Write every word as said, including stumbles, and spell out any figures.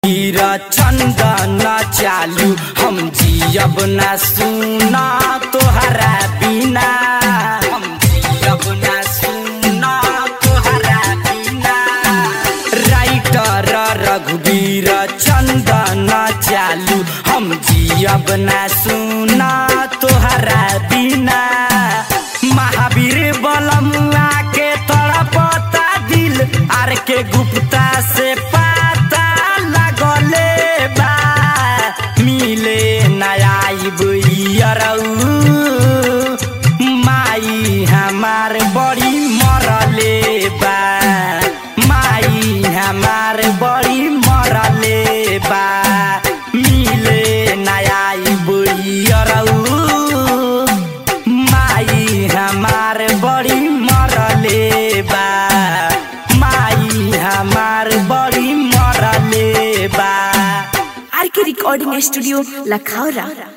हीरा चंदन चालू हम जियब ना सुना तोहरा बिना, हम जियब ना सुना तोहरा बिना। राइटर रघुवीर चंदन चालू हम जियब ना सुना तोहरा बिना। महावीर बलमुआ के तड़पता दिल आर के गुप्ता से पता लगले बा, मिले नयाइब माई हमार बड़ी मरले बा, माई हमार बड़ी मरले बा। मिले नयाइब माई हमार बड़ी मरले बा, माई हमार बड़ी मरले बा। आर के रिकॉर्डिंग स्टूडियो लखौरा।